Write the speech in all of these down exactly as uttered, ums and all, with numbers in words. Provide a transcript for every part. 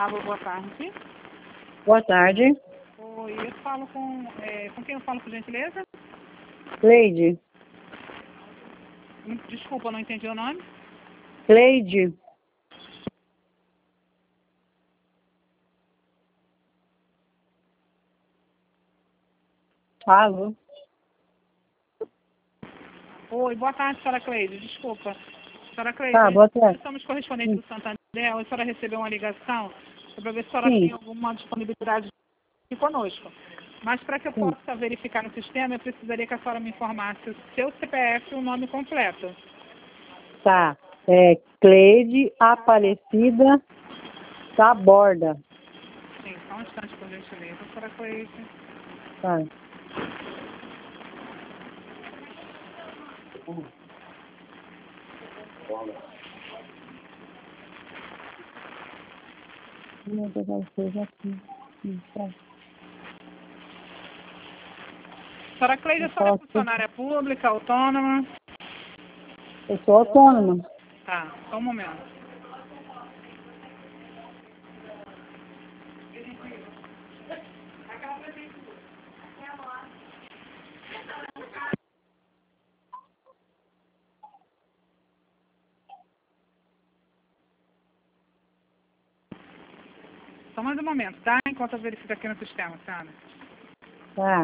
Alô, boa tarde. Boa tarde. Oi, eu falo com... É, com quem eu falo, por gentileza? Cleide. Desculpa, não entendi o nome. Cleide. Alô. Oi, boa tarde, senhora Cleide. Desculpa. Senhora Cleide, Tá, boa tarde. nós somos correspondentes do Santander. A senhora recebeu uma ligação para ver se a senhora Sim. tem alguma disponibilidade aqui conosco. Mas para que eu Sim. possa verificar no sistema, eu precisaria que a senhora me informasse o seu C P F e o nome completo. Tá. É Cleide Aparecida Taborda. Sim, só um instante, por gentileza. Senhora Cleide. Tá. Meu Deus, vai ser aqui. Sim, tá. Senhora Cleide, a senhora é funcionária pública, autônoma? Eu sou autônoma. Tá, só um momento. Só mais um momento, tá? Enquanto eu verifico aqui no sistema, sabe? Tá.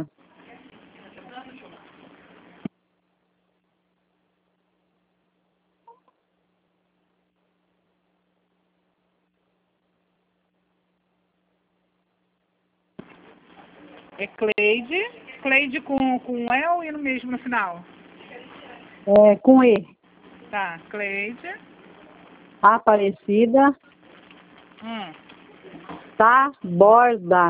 É Cleide. Cleide com, com El e no mesmo no final. É com E. Tá, Cleide. Aparecida Hum. Taborda.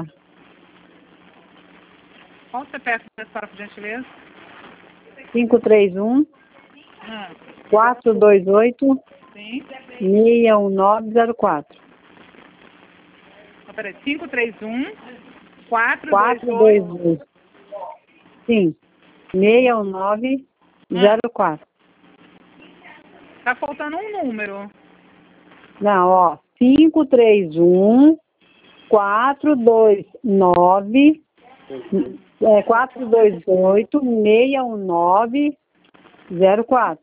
Qual o C P F da senhora, por gentileza? cinco três um, Hum. quatro dois oito, Sim. seis um nove zero quatro. Oh, peraí, cinco três um, quatro dois quatro dois oito. oito. Sim. seis um nove zero quatro. Tá faltando um número. Não, ó. cinco três um, quatro dois nove, é, quatro dois oito, seis um nove zero quatro.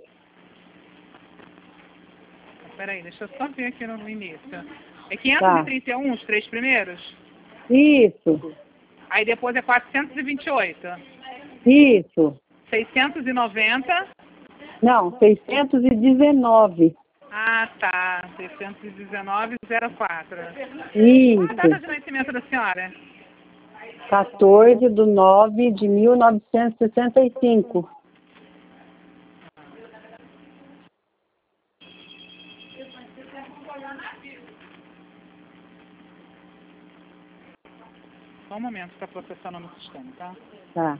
Peraí, deixa eu só ver aqui no início. É quinhentos Tá. e trinta e um os três primeiros? Isso. Aí depois é quatrocentos e vinte e oito. Isso. seiscentos e noventa. Não, seiscentos e dezenove. Ah, tá. seiscentos e dezenove zero quatro. Qual a data Isso. de nascimento da senhora? quatorze de nove de mil novecentos e sessenta e cinco. Só um momento para processar no sistema, tá? Tá.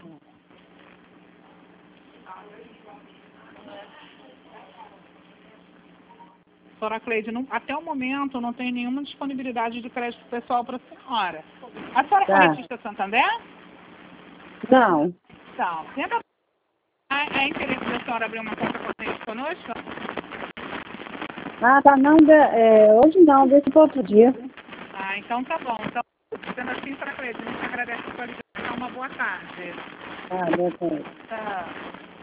Senhora Cleide, não, até o momento não tem nenhuma disponibilidade de crédito pessoal para a senhora. A senhora é Tá. corretista Santander? Não. Então, tenta... É, é interesse da senhora abrir uma conta corrente conosco? Ah, tá. Não, de, é, hoje não, deixa para outro dia. Ah, então tá bom. Então, sendo assim, senhora Cleide, a gente agradece a sua ligação. Uma boa tarde. Tá, boa tarde. Tá.